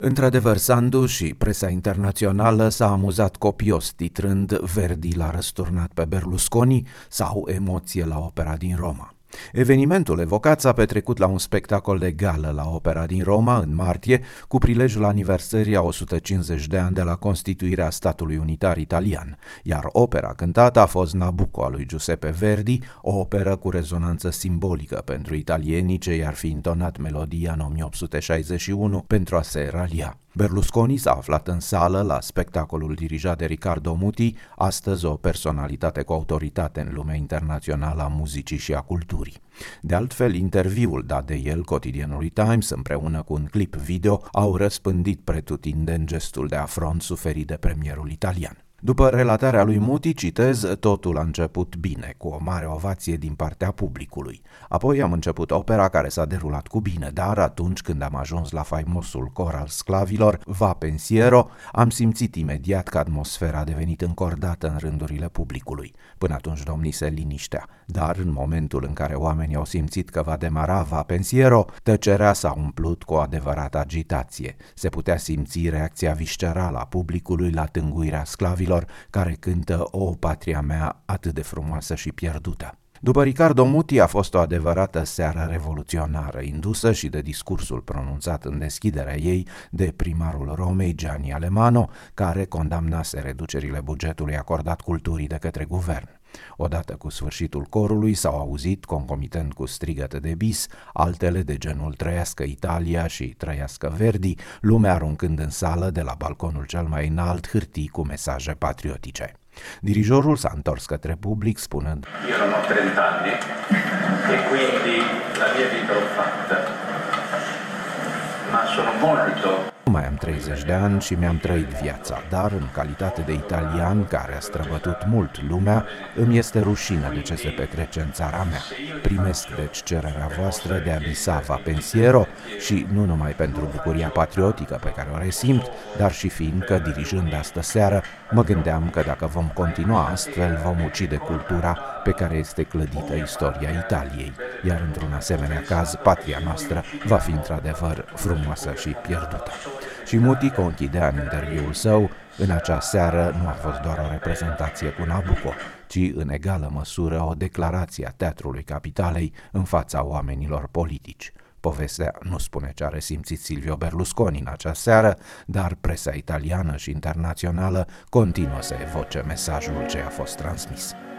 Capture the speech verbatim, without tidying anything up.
Într-adevăr, Sandu și presa internațională s-a amuzat copios titrând "Verdi l-a răsturnat pe Berlusconi" sau "Emoție la opera din Roma". Evenimentul evocat s-a petrecut la un spectacol de gală la Opera din Roma în martie, cu prilejul aniversării a o sută cincizeci de ani de la constituirea statului unitar italian, iar opera cântată a fost Nabucco a lui Giuseppe Verdi, o operă cu rezonanță simbolică pentru italienii ce i-ar fi intonat melodia în o mie opt sute șaizeci și unu pentru a se ralia. Berlusconi s-a aflat în sală la spectacolul dirijat de Riccardo Muti, astăzi o personalitate cu autoritate în lumea internațională a muzicii și a culturii. De altfel, interviul dat de el cotidianului Times împreună cu un clip video au răspândit pretutindeni gestul de afront suferit de premierul italian. După relatarea lui Muti, citez, totul a început bine, cu o mare ovație din partea publicului. Apoi am început opera care s-a derulat cu bine, dar atunci când am ajuns la faimosul cor al sclavilor, Va pensiero, am simțit imediat că atmosfera a devenit încordată în rândurile publicului. Până atunci domnise liniștea, dar în momentul în care oamenii au simțit că va demara Va pensiero, tăcerea s-a umplut cu o adevărată agitație. Se putea simți reacția viscerală a publicului la tânguirea sclavilor care cântă "O, patria mea, atât de frumoasă și pierdută". După Riccardo Muti a fost o adevărată seară revoluționară, indusă și de discursul pronunțat în deschiderea ei de primarul Romei, Gianni Alemanno, care condamnase reducerile bugetului acordat culturii de către guvern. Odată cu sfârșitul corului s-au auzit, concomitent cu strigăte de bis, altele de genul "Trăiască Italia" și "Trăiască Verdi", lumea aruncând în sală de la balconul cel mai înalt hârtii cu mesaje patriotice. Dirijorul s-a întors către public spunând: "Io non ho trenta anni e quindi la mia vita l'ho fatta, ma sono molto..." Nu mai am treizeci de ani și mi-am trăit viața, dar în calitate de italian care a străbătut mult lumea, îmi este rușine de ce se petrece în țara mea. Primesc deci cererea voastră de a misa Va pensiero și nu numai pentru bucuria patriotică pe care o resimt, dar și fiindcă, dirijând astă seară, mă gândeam că dacă vom continua astfel, vom ucide cultura pe care este clădită istoria Italiei, iar într-un asemenea caz, patria noastră va fi într-adevăr frumoasă și pierdută. Și Muti conchidea în interviul său: în acea seară nu a fost doar o reprezentație cu Nabucco, ci în egală măsură o declarație a Teatrului Capitalei în fața oamenilor politici. Povestea nu spune ce a resimțit Silvio Berlusconi în acea seară, dar presa italiană și internațională continuă să evoce mesajul ce a fost transmis.